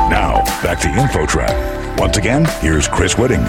Now, back to InfoTrack. Once again, here's Chris Whitting.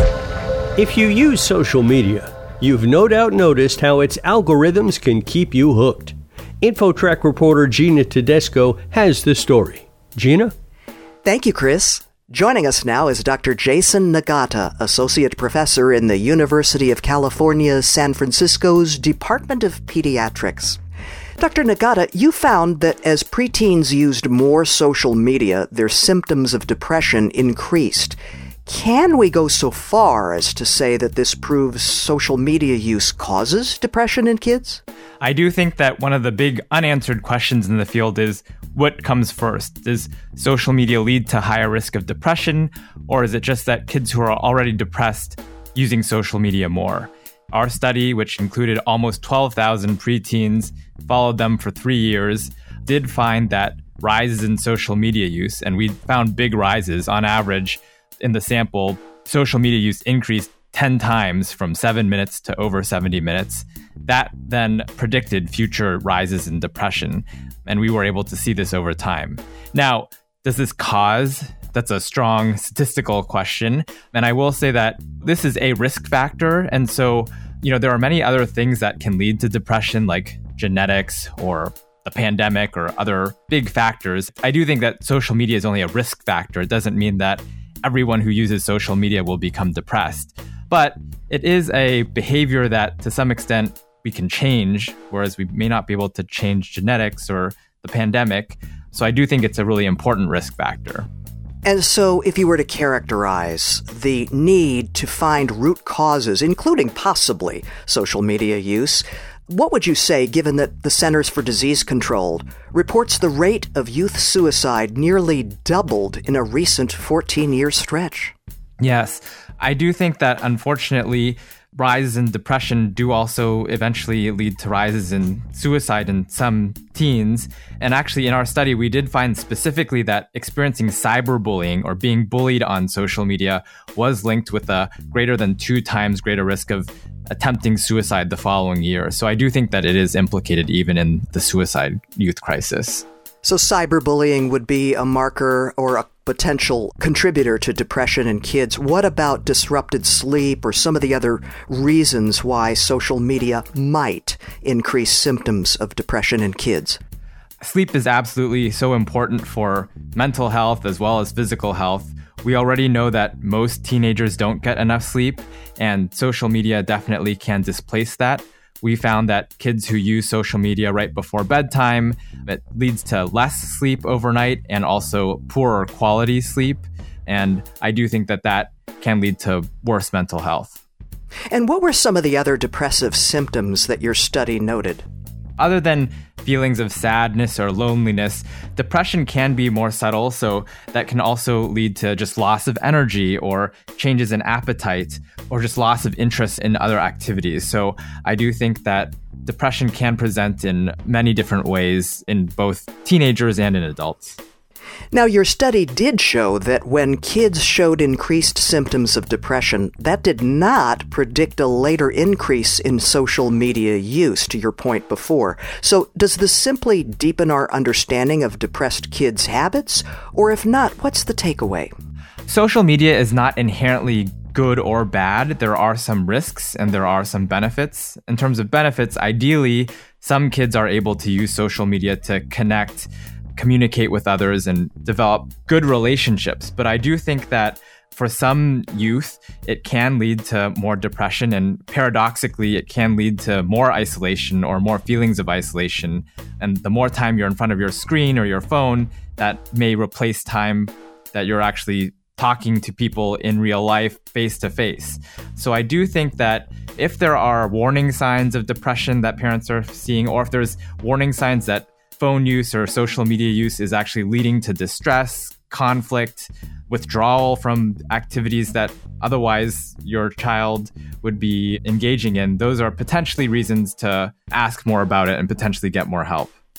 If you use social media, you've no doubt noticed how its algorithms can keep you hooked. InfoTrack reporter Gina Tedesco has the story. Gina? Thank you, Chris. Joining us now is Dr. Jason Nagata, Associate Professor in the University of California, San Francisco's Department of Pediatrics. Dr. Nagata, you found that as preteens used more social media, their symptoms of depression increased. Can we go so far as to say that this proves social media use causes depression in kids? I do think that one of the big unanswered questions in the field is, what comes first? Does social media lead to higher risk of depression, or is it just that kids who are already depressed using social media more? Our study, which included almost 12,000 preteens, followed them for 3 years, did find that rises in social media use, and we found big rises. On average, in the sample, social media use increased 10 times from 7 minutes to over 70 minutes. That then predicted future rises in depression, and we were able to see this over time. Now, does this cause? That's a strong statistical question. And I will say that this is a risk factor. And so, there are many other things that can lead to depression, like genetics or the pandemic or other big factors. I do think that social media is only a risk factor. It doesn't mean that everyone who uses social media will become depressed. But it is a behavior that, to some extent, we can change, whereas we may not be able to change genetics or the pandemic. So I do think it's a really important risk factor. And so if you were to characterize the need to find root causes, including possibly social media use, what would you say, given that the Centers for Disease Control reports the rate of youth suicide nearly doubled in a recent 14-year stretch? Yes, I do think that, unfortunately, rises in depression do also eventually lead to rises in suicide in some teens. And actually, in our study, we did find specifically that experiencing cyberbullying or being bullied on social media was linked with a greater than 2 times greater risk of attempting suicide the following year. So I do think that it is implicated even in the suicide youth crisis. So cyberbullying would be a marker or a potential contributor to depression in kids. What about disrupted sleep or some of the other reasons why social media might increase symptoms of depression in kids? Sleep is absolutely so important for mental health as well as physical health. We already know that most teenagers don't get enough sleep, and social media definitely can displace that. We found that kids who use social media right before bedtime, it leads to less sleep overnight and also poorer quality sleep. And I do think that that can lead to worse mental health. And what were some of the other depressive symptoms that your study noted? Other than feelings of sadness or loneliness, depression can be more subtle, so that can also lead to just loss of energy or changes in appetite or just loss of interest in other activities. So I do think that depression can present in many different ways in both teenagers and in adults. Now, your study did show that when kids showed increased symptoms of depression, that did not predict a later increase in social media use, to your point before. So does this simply deepen our understanding of depressed kids' habits? Or if not, what's the takeaway? Social media is not inherently good or bad. There are some risks and there are some benefits. In terms of benefits, ideally, some kids are able to use social media to connect, communicate with others, and develop good relationships. But I do think that for some youth, it can lead to more depression, and paradoxically, it can lead to more isolation or more feelings of isolation. And the more time you're in front of your screen or your phone, that may replace time that you're actually talking to people in real life, face to face. So I do think that if there are warning signs of depression that parents are seeing, or if there's warning signs that phone use or social media use is actually leading to distress, conflict, withdrawal from activities that otherwise your child would be engaging in, those are potentially reasons to ask more about it and potentially get more help.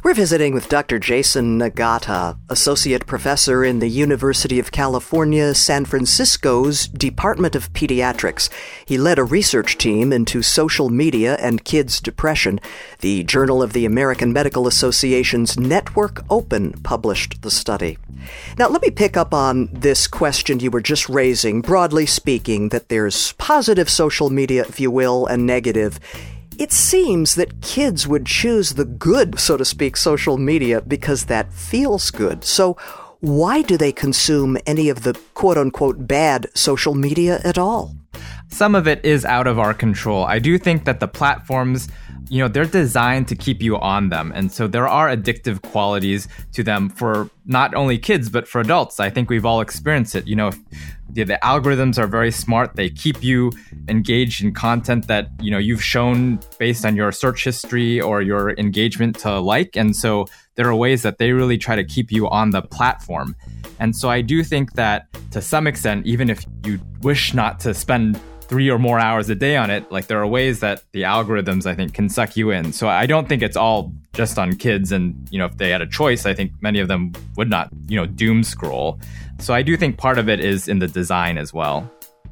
We're visiting with Dr. Jason Nagata, Associate Professor in the University of California, San Francisco's Department of Pediatrics. He led a research team into social media and kids' depression. The Journal of the American Medical Association's Network Open published the study. Now, let me pick up on this question you were just raising, broadly speaking, that there's positive social media, if you will, and negative. It seems that kids would choose the good, so to speak, social media because that feels good. So why do they consume any of the quote-unquote bad social media at all? Some of it is out of our control. I do think that the platforms, they're designed to keep you on them. And so there are addictive qualities to them for not only kids, but for adults. I think we've all experienced it. The algorithms are very smart. They keep you engaged in content that, you've shown based on your search history or your engagement to like. And so there are ways that they really try to keep you on the platform. And so I do think that to some extent, even if you wish not to spend 3 or more hours a day on it, like there are ways that the algorithms, I think, can suck you in. So I don't think it's all just on kids. And, if they had a choice, I think many of them would not, doom scroll. So I do think part of it is in the design as well.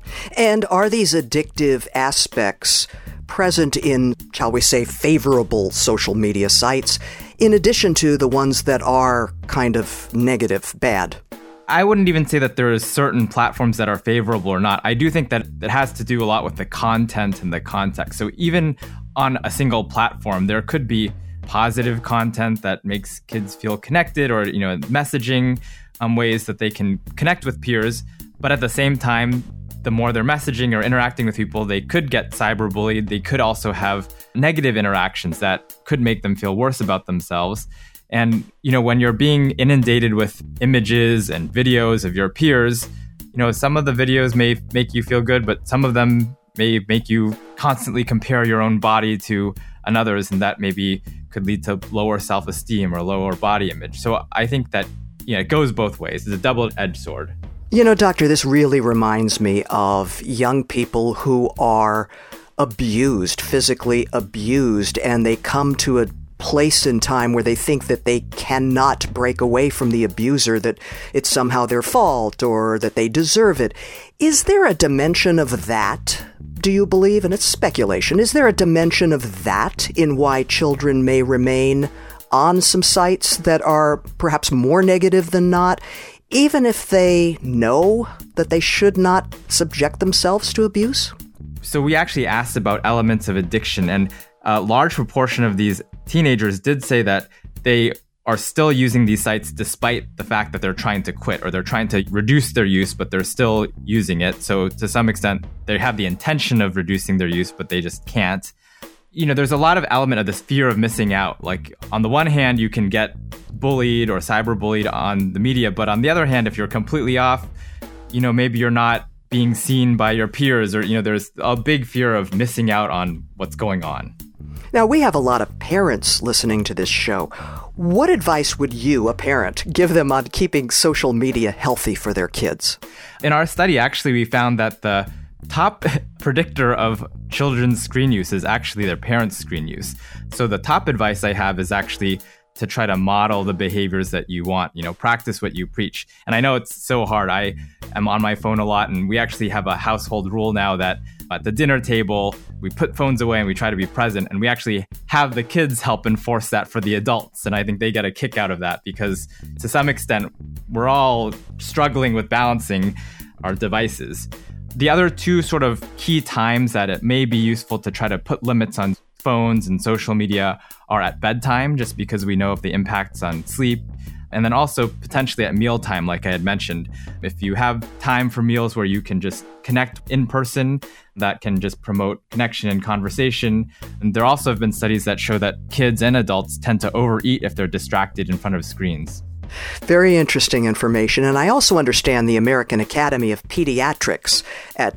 And are these addictive aspects present in, shall we say, favorable social media sites, in addition to the ones that are kind of negative, bad? I wouldn't even say that there is certain platforms that are favorable or not. I do think that it has to do a lot with the content and the context. So even on a single platform, there could be positive content that makes kids feel connected or, messaging ways that they can connect with peers. But at the same time, the more they're messaging or interacting with people, they could get cyberbullied. They could also have negative interactions that could make them feel worse about themselves. And, when you're being inundated with images and videos of your peers, some of the videos may make you feel good, but some of them may make you constantly compare your own body to another's, and that maybe could lead to lower self-esteem or lower body image. So I think that, it goes both ways. It's a double-edged sword. Doctor, this really reminds me of young people who are abused, physically abused, and they come to a place in time where they think that they cannot break away from the abuser, that it's somehow their fault or that they deserve it. Is there a dimension of that, do you believe? And it's speculation. Is there a dimension of that in why children may remain on some sites that are perhaps more negative than not, even if they know that they should not subject themselves to abuse? So we actually asked about elements of addiction, and a large proportion of these teenagers did say that they are still using these sites despite the fact that they're trying to quit or they're trying to reduce their use, but they're still using it. So to some extent, they have the intention of reducing their use, but they just can't. There's a lot of element of this fear of missing out. Like on the one hand, you can get bullied or cyberbullied on the media, but on the other hand, if you're completely off, maybe you're not being seen by your peers or, there's a big fear of missing out on what's going on. Now, we have a lot of parents listening to this show. What advice would you, a parent, give them on keeping social media healthy for their kids? In our study, actually, we found that the top predictor of children's screen use is actually their parents' screen use. So the top advice I have is actually to try to model the behaviors that you want, practice what you preach. And I know it's so hard. I am on my phone a lot, and we actually have a household rule now that at the dinner table, we put phones away and we try to be present. And we actually have the kids help enforce that for the adults. And I think they get a kick out of that because to some extent, we're all struggling with balancing our devices. The other two sort of key times that it may be useful to try to put limits on phones and social media are at bedtime, just because we know of the impacts on sleep. And then also potentially at mealtime, like I had mentioned. If you have time for meals where you can just connect in person, that can just promote connection and conversation. And there also have been studies that show that kids and adults tend to overeat if they're distracted in front of screens. Very interesting information. And I also understand the American Academy of Pediatrics at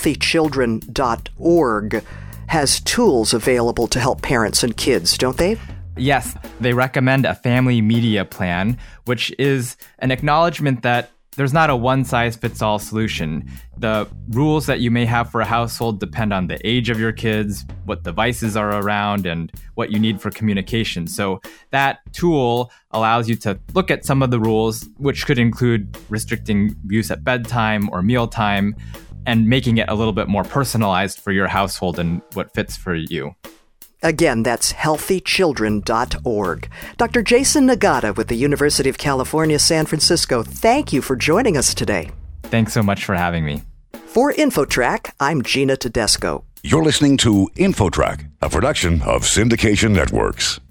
healthychildren.org has tools available to help parents and kids, don't they? Yes, they recommend a family media plan, which is an acknowledgement that there's not a one-size-fits-all solution. The rules that you may have for a household depend on the age of your kids, what devices are around, and what you need for communication. So that tool allows you to look at some of the rules, which could include restricting use at bedtime or mealtime, and making it a little bit more personalized for your household and what fits for you. Again, that's healthychildren.org. Dr. Jason Nagata with the University of California, San Francisco, thank you for joining us today. Thanks so much for having me. For InfoTrack, I'm Gina Tedesco. You're listening to InfoTrack, a production of Syndication Networks.